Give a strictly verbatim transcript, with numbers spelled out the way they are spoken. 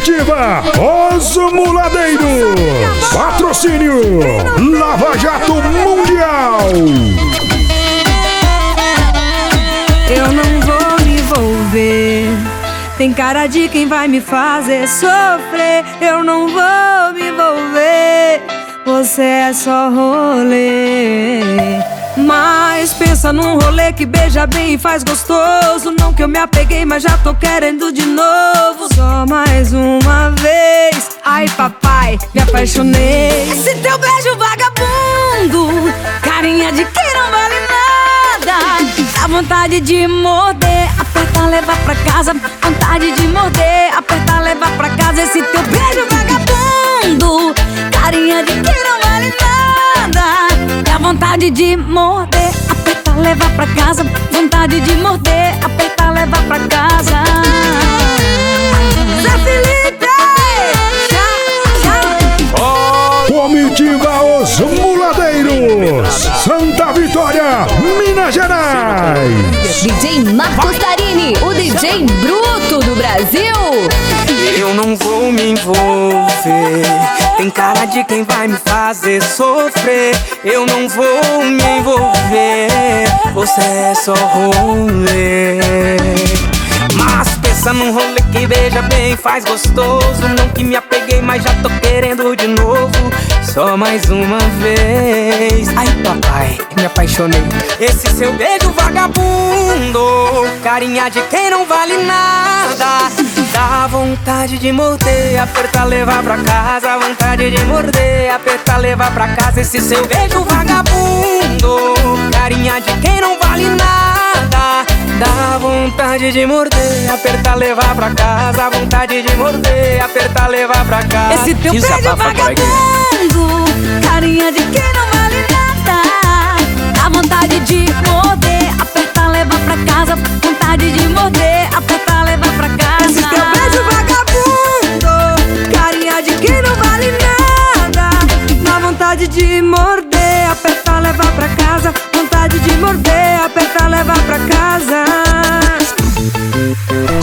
Comitiva Os Muladeiros. Patrocínio Lava Jato Mundial. Eu não vou me envolver, tem cara de quem vai me fazer sofrer. Eu não vou me envolver, você é só rolê. Mas pensa num rolê que beija bem e faz gostoso. Não que eu me apeguei, mas já tô querendo de novo. Só mais uma vez, ai papai, me apaixonei. Esse teu beijo vagabundo, carinha de quem não vale nada. Dá vontade de morder, apertar, levar pra casa. Vontade de morder, apertar, levar pra casa. Esse teu beijo vagabundo, carinha de quem não vale nada. Dá vontade de morder, apertar, levar pra casa. Vontade de morder, apertar, levar pra casa. Zé Felipe! Já, já. Comitiva Os Muladeiros, Santa Vitória, Minas Gerais. D J Marcos Tarini, o D J bruto do Brasil. Eu não vou me envolver, tem cara de quem vai me fazer sofrer. Eu não vou me envolver, você é só rolê. Mas pensa num rolê que beija bem, faz gostoso. Não que me apeguei, mas já tô querendo de novo. Só mais uma vez, ai papai, me apaixonei. Esse seu beijo vagabundo, carinha de quem não vale nada. Dá vontade de morder, apertar, levar pra casa. Vontade de morder, apertar, levar pra casa. Esse seu beijo vagabundo, carinha de quem não vale nada. Dá vontade de morder, apertar, levar pra casa. Vontade de morder, apertar, levar pra casa. Esse teu beijo vagabundo, carinha de quem não vale nada. Dá vontade de morder, apertar, levar pra casa. Vontade de morder, apertar, levar pra casa. Esse teu beijo vagabundo, carinha de quem não vale nada. Dá vontade de morder, apertar, levar pra casa. Vontade de morder,